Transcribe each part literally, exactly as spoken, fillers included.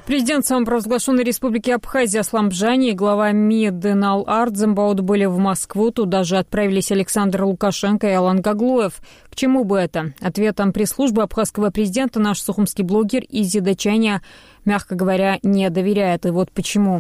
Президент самопровозглашенной республики Абхазия Аслан Бжани и глава МИД Дынал Ардзембауд были в Москву. Туда же отправились Александр Лукашенко и Алан Гаглоев. К чему бы это? Ответом пресс-службы абхазского президента наш сухумский блогер Изида Чаня, мягко говоря, не доверяет. И вот почему.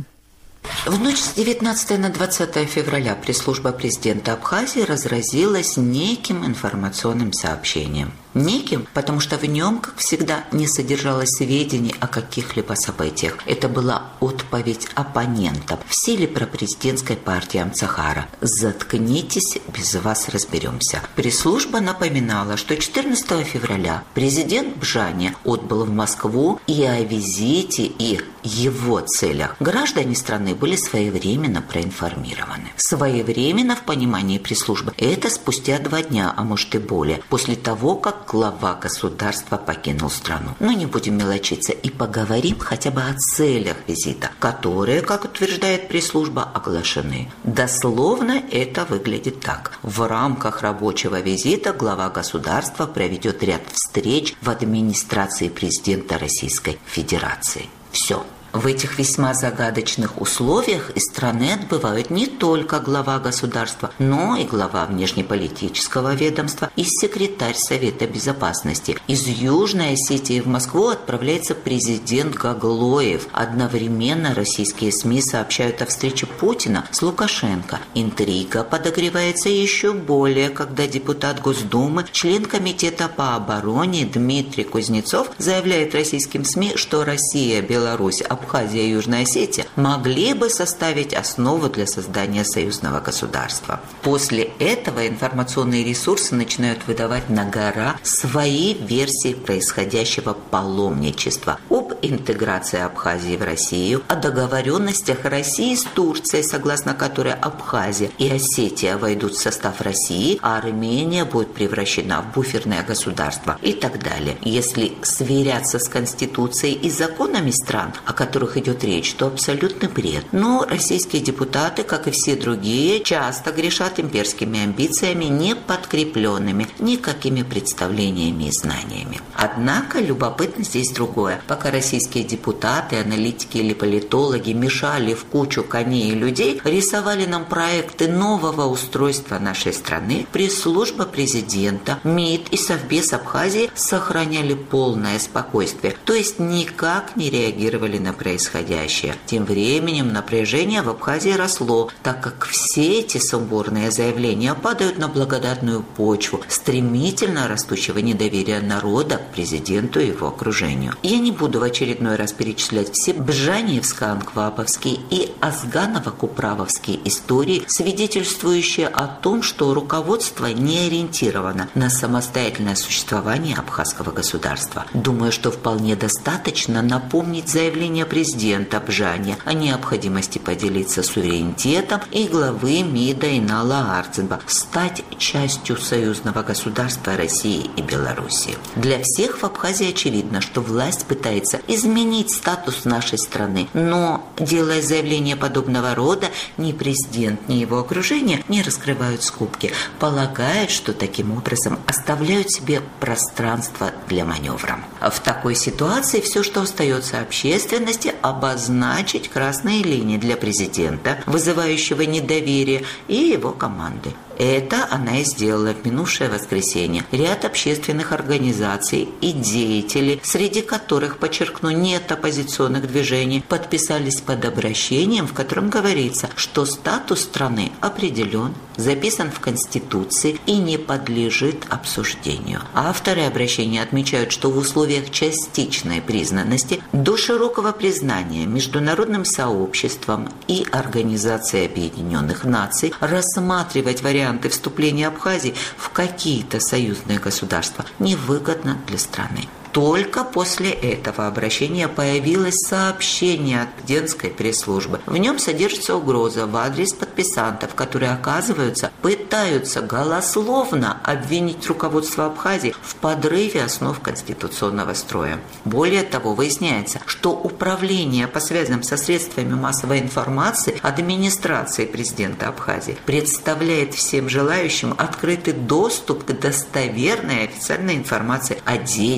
В ночь с девятнадцатого на двадцатое февраля пресс-служба президента Абхазии разразилась неким информационным сообщением. Неким, потому что в нем, как всегда, не содержалось сведений о каких-либо событиях. Это была отповедь оппонентам в силе пропрезидентской партии Амцахара. «Заткнитесь, без вас разберемся». Пресс-служба напоминала, что четырнадцатого февраля президент Бжани отбыл в Москву, и о визите и его целях граждане страны были своевременно проинформированы. Своевременно в понимании пресс-службы это спустя два дня, а может и более, после того, как глава государства покинул страну. Но не будем мелочиться и поговорим хотя бы о целях визита, которые, как утверждает пресс-служба, оглашены. Дословно это выглядит так. В рамках рабочего визита глава государства проведет ряд встреч в администрации президента Российской Федерации. Все. В этих весьма загадочных условиях из страны отбывают не только глава государства, но и глава внешнеполитического ведомства и секретарь Совета Безопасности. Из Южной Осетии в Москву отправляется президент Гаглоев. Одновременно российские СМИ сообщают о встрече Путина с Лукашенко. Интрига подогревается еще более, когда депутат Госдумы, член Комитета по обороне Дмитрий Кузнецов заявляет российским СМИ, что Россия, Беларусь, Абхазия и Южная Осетия могли бы составить основу для создания союзного государства. После этого информационные ресурсы начинают выдавать на гора свои версии происходящего паломничества об интеграции Абхазии в Россию, о договоренностях России с Турцией, согласно которой Абхазия и Осетия войдут в состав России, а Армения будет превращена в буферное государство и так далее. Если сверяться с Конституцией и законами стран, о которых которых идет речь, то абсолютный бред. Но российские депутаты, как и все другие, часто грешат имперскими амбициями, не подкрепленными никакими представлениями и знаниями. Однако любопытно здесь другое. Пока российские депутаты, аналитики или политологи мешали в кучу коней и людей, рисовали нам проекты нового устройства нашей страны, пресс-служба президента, МИД и Совбез Абхазии сохраняли полное спокойствие, то есть никак не реагировали на происходящее. Тем временем напряжение в Абхазии росло, так как все эти сумбурные заявления падают на благодатную почву стремительно растущего недоверия народа к президенту и его окружению. Я не буду в очередной раз перечислять все бжаниевско-анкваповские и азганово-куправовские истории, свидетельствующие о том, что руководство не ориентировано на самостоятельное существование абхазского государства. Думаю, что вполне достаточно напомнить заявление президента Бжани о необходимости поделиться суверенитетом и главы МИДа Инала Ардзембауд стать частью союзного государства России и Белоруссии. Для всех в Абхазии очевидно, что власть пытается изменить статус нашей страны, но, делая заявление подобного рода, ни президент, ни его окружение не раскрывают скобки, полагая, что таким образом оставляют себе пространство для маневра. В такой ситуации все, что остается общественности, обозначить красные линии для президента, вызывающего недоверие, и его команды. Это она и сделала в минувшее воскресенье. Ряд общественных организаций и деятелей, среди которых, подчеркну, нет оппозиционных движений, подписались под обращением, в котором говорится, что статус страны определен, записан в Конституции и не подлежит обсуждению. Авторы обращения отмечают, что в условиях частичной признанности до широкого признания международным сообществом и Организацией Объединенных Наций рассматривать варианты вступления Абхазии в какие-то союзные государства невыгодно для страны. Только после этого обращения появилось сообщение от президентской пресс-службы. В нем содержится угроза в адрес подписантов, которые, оказывается, пытаются голословно обвинить руководство Абхазии в подрыве основ конституционного строя. Более того, выясняется, что управление по связям со средствами массовой информации администрации президента Абхазии представляет всем желающим открытый доступ к достоверной официальной информации о деятельности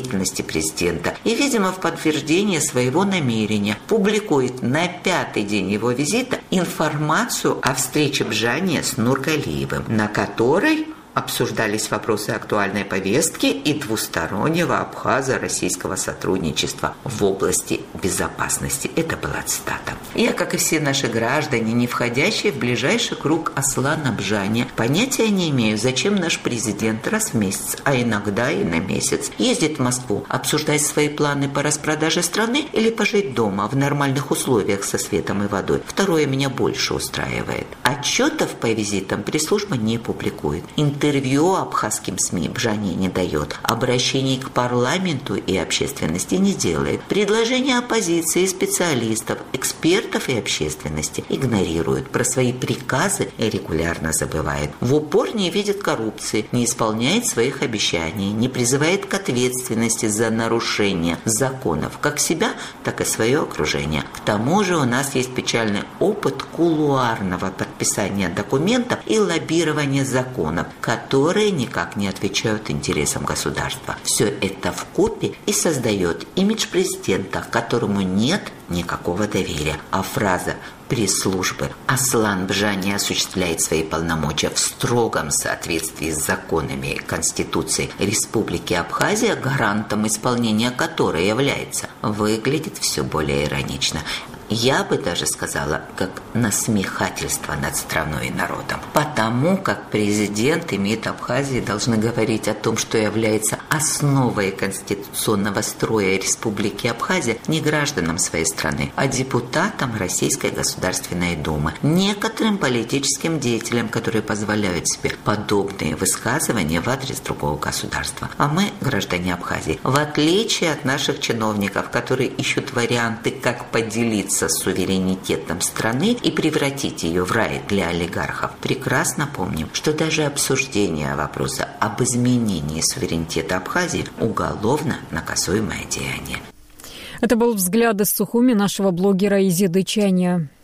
президента и, видимо, в подтверждение своего намерения публикует на пятый день его визита информацию о встрече Бжания с Нургалиевым, на которой обсуждались вопросы актуальной повестки и двустороннего абхазо-российского сотрудничества в области безопасности. Это была цитата. Я, как и все наши граждане, не входящие в ближайший круг Аслана Бжания, понятия не имею, зачем наш президент раз в месяц, а иногда и на месяц, ездит в Москву обсуждать свои планы по распродаже страны или пожить дома в нормальных условиях со светом и водой. Второе меня больше устраивает. Отчетов по визитам пресс-служба не публикует. Интервью абхазским СМИ Бжания не дает, обращений к парламенту и общественности не делает, предложения оппозиции, специалистов, экспертов и общественности игнорирует, про свои приказы регулярно забывает, в упор не видит коррупции, не исполняет своих обещаний, не призывает к ответственности за нарушение законов, как себя, так и свое окружение. К тому же у нас есть печальный опыт кулуарного подписания документов и лоббирования законов, которые никак не отвечают интересам государства. Все это вкупе и создает имидж президента, которому нет никакого доверия. А фраза пресс-службы «Аслан Бжания осуществляет свои полномочия в строгом соответствии с законами Конституции Республики Абхазия, гарантом исполнения которой является», выглядит все более иронично. Я бы даже сказала, как насмехательство над страной и народом. Потому как президент и МИД Абхазии должны говорить о том, что является основой конституционного строя Республики Абхазия, не гражданам своей страны, а депутатам Российской Государственной Думы, некоторым политическим деятелям, которые позволяют себе подобные высказывания в адрес другого государства. А мы, граждане Абхазии, в отличие от наших чиновников, которые ищут варианты, как поделиться с суверенитетом страны и превратить ее в рай для олигархов, прекрасно помним, что даже обсуждение вопроса об изменении суверенитета Абхазии уголовно наказуемое деяние. Это был взгляд из Сухуми нашего блогера Изиды Чаня.